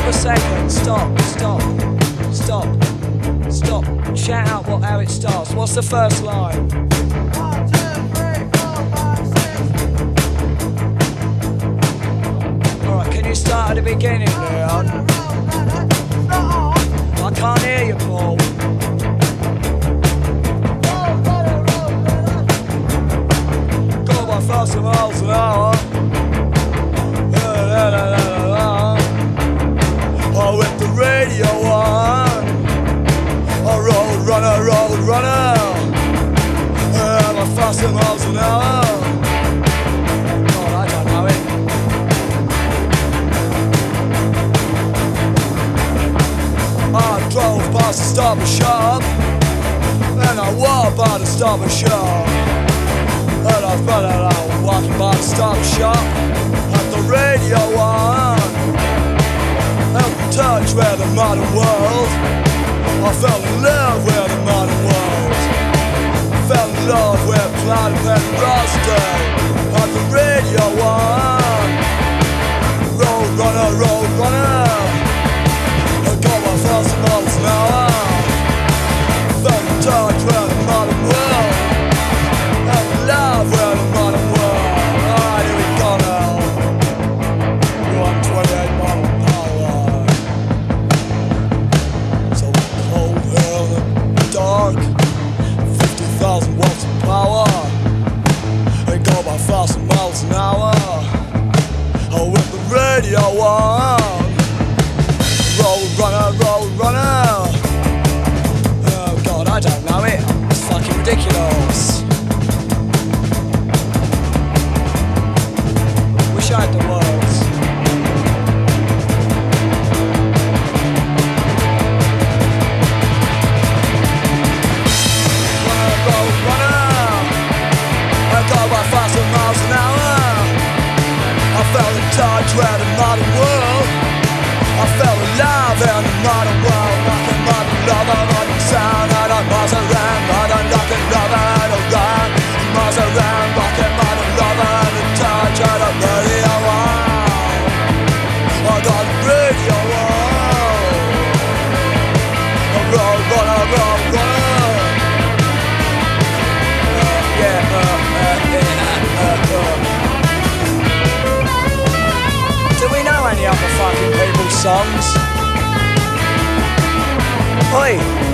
a second. Stop. Shout out how it starts. What's the first line? 1, 2, 3, 4, 5, 6. Alright, can you start at the beginning, Leon? I can't hear you, Paul. Go by faster miles an hour. Oh, with the radio on. Oh, road runner. I'm a faster miles an hour. Oh, I don't know it. I drove past the Stop and Shop, and I walked by the Stop and Shop, and I felt it out walking by the Stop and Shop. Had the radio on, and touch with the modern world. I fell in love with the modern world. Fell in love with Platinum and Rasta. Had the radio on. Road runner. I got my fast miles an hour. Fell in touch with the modern world. Fell in love with the modern world. Alright, here we go now. 128 mile an hour. So cold here in the dark. 50,000 watts of power. They go by fast miles an hour. Oh, with the radio on. Road runner. Oh God, I don't know it. It's fucking ridiculous. Wish I had the words. Runner. I go by faster miles an hour. I fell in touch with the modern world. I fell in love in the modern world. Rockin' modern lover, modern sound. And I buzz around, modern rockin' lover. And I run, buzz around, rockin' modern lover. And the touch of the radio on. I got the radio on. A road runner. Do we know any other fucking people's songs? Oi!